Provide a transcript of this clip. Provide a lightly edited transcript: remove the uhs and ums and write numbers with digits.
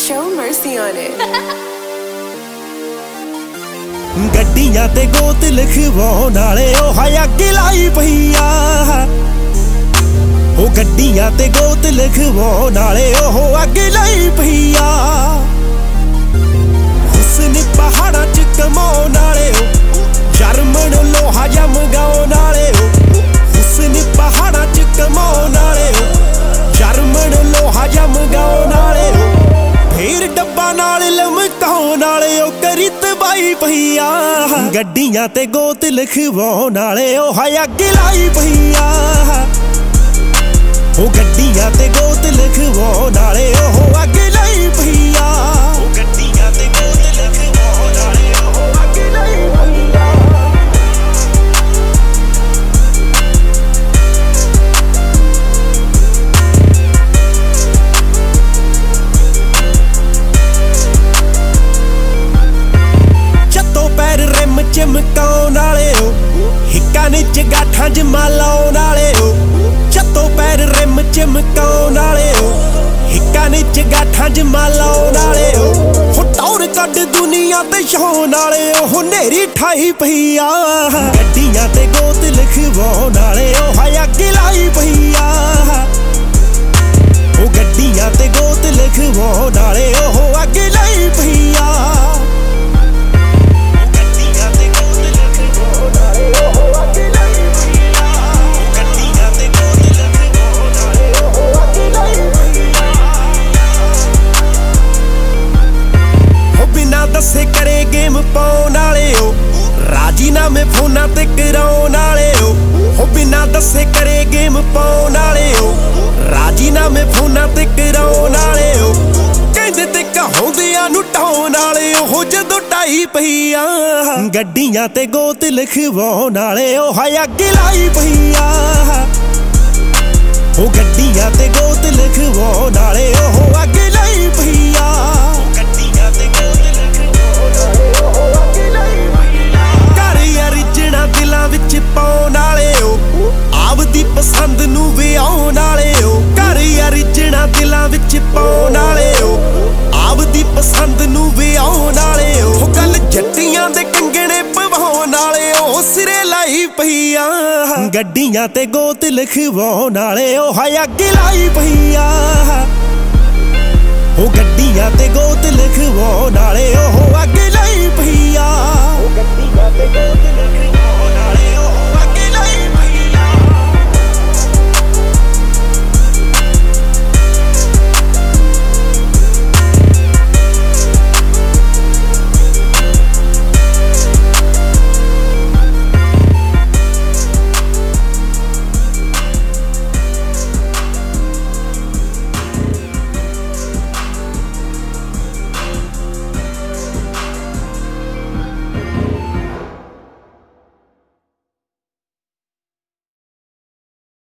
Show mercy on it. ਗੱਡੀਆਂ ਤੇ ਗੋਤ ਲਿਖਵਾਉਣ ਵਾਲੇ ਉਹ ਹਾਏ ਅੱਗੇ ਲਾਈ ਪਈਆ ਉਹ ਗੱਡੀਆਂ ਤੇ ਗੋਤ ਲਿਖਵਾਉਣ ਵਾਲੇ ਉਹ ਅੱਗੇ ਲਾਈ ਪਈਆ ਹੁਸਨ ਪਹਾੜਾਂ ਚ ਕਮਾਉਣ ਵਾਲੇ ਜਰਮਨ ਲੋਹਾ ਜਮਗਾਉਣ ਵਾਲੇ ਹੁਸਨ ਪਹਾੜਾਂ ਚ ਕਮਾਉਣ ਵਾਲੇ ਜਰਮਨ ਲੋਹਾ ਜਮਗਾਉਣ ਵਾਲੇ ਫੇਰ ਡੱਬਾ ਨਾਲ ਲਮਕਾਉਣ ਵਾਲੇ ਉਹ ਕਰੀ ਤਬਾਈ ਪਈਆ ਗੱਡੀਆਂ ਤੇ ਗੋਤ ਲਿਖਵਾਉਣ ਵਾਲੇ ਉਹ ਹਾਏ ਅੱਗੇ ਲਾਈ ਪਈਆ ਉਹ ਗੱਡੀਆਂ ਤੇ ਗੋਤ ਲਿਖਵਾਉਣ ਵਾਲੇ ਉਹ ਅੱਗੇ ਲਾਈ ਪਈਆ ਉਹ ਗੱਡੀਆਂ ਤੇ ਗੋਤ ਲਿਖਵਾਉਣ ਵਾਲੇ ਉਹ ਅੱਗੇ ਲਾਈ ਪਈਆ ਚਮਕਾਉਣ ਵਾਲੇ ਹਿੱਕਾਂ ਨੇ ਚਗਾਠਾਂ ਚ ਮਾਲਾਉਣ ਵਾਲੇ ਛੱਤੋਂ ਪੈਰ ਰਿਮ ਚਮਕਾਉਣ ਵਾਲੇ ਹਿੱਕਾਂ ਨੇ ਚਗਾਠਾਂ ਚ ਮਾਲਾਉਣ ਵਾਲੇ ਹੋ ਟੌਰ ਕੱਢ ਦੁਨੀਆ ਤੇ ਛਾਉਣ ਵਾਲੇ ਉਹ ਨੇਰੀ ਠਾਈ ਪਈਆ ਗੱਡੀਆਂ ਤੇ ਗੋਤ ਲਿਖਵਾਉਣ ਵਾਲੇ ਉਹ ਹਾਏ ਅੱਗੇ ਲਾਈ ਪਈਆ ਉਹ ਗੱਡੀਆਂ ਤੇ ਗੋਤ ਲਿਖਵਾਉਣ ਵਾਲੇ ਉਹ ਅੱਗੇ ਲਾਈ ਪਈਆ ਦੱਸੇ ਕਰੇ ਗੇਮ ਪਾਉਣ ਵਾਲੇ ਰਾਜੀਨਾਮੇ ਫੋਨਾਂ ਤੇ ਕਰਾਉਣ ਵਾਲੇ ਹੋ ਬਿਨਾਂ ਦੱਸੇ ਕਰੇ ਗੇਮ ਪਾਉਣ ਵਾਲੇ ਰਾਜੀਨਾਮੇ ਫੋਨਾਂ ਤੇ ਕਰਾਉਣ ਵਾਲੇ ਕਹਿੰਦੇ ਤੇ ਕਹਾਉਂਦਿਆਂ ਨੂੰ ਢਾਉਣ ਵਾਲੇ ਉਹ ਜਦੋਂ ਢਾਈ ਪਈਆ ਗੱਡੀਆਂ ਤੇ ਗੋਤ ਲਿਖਵਾਉਣ ਵਾਲੇ ਉਹ ਹਾਏ ਅੱਗੇ ਲਾਈ ਪਈਆ ਉਹ ਗੱਡੀਆਂ ਤੇ ਗੋਤ ਲਿਖਵਾਉਣ ਵਾਲੇ ਉਹ ਅੱਗੇ ਲਾਈ ਪਈਆ ਗੱਡੀਆਂ ਤੇ ਗੋਤ ਦਿਲਾਂ ਵਿੱਚ ਪਾਉਣ ਵਾਲੇ ਆਪਦੀ ਪਸੰਦ ਨੂੰ ਵਿਆਉਣ ਵਾਲੇ ਘਰ ਅਰਜਣਾ ਦਿਲਾਂ ਵਿੱਚ ਪਾਉਣ ਵਾਲੇ ਆਪਦੀ ਪਸੰਦ ਨੂੰ ਵਿਆਉਣ ਵਾਲੇ ਉਹ ਗੱਲ ਜੱਟੀਆਂ ਦੇ ਕੰਗਣੇ ਪਵਾਉਣ ਵਾਲੇ ਉਹ ਸਿਰੇ ਲਾਈ ਪਈਆ ਗੱਡੀਆਂ ਤੇ ਗੋਤ ਲਿਖਵਾਉਣ ਵਾਲੇ ਉਹ ਹਾਏ ਅੱਗੇ ਲਾਈ ਪਈਆ ਉਹ ਗੱਡੀਆਂ ਤੇ ਗੋਤ ਲਿਖਵਾਉਣ ਵਾਲੇ ਉਹ ਅੱਗੇ ਲਾਈ ਪਈਆ ਉਹ ਗੱਡੀਆਂ ਤੇ ਗੋਤ ਲਿਖਵਾਉਣ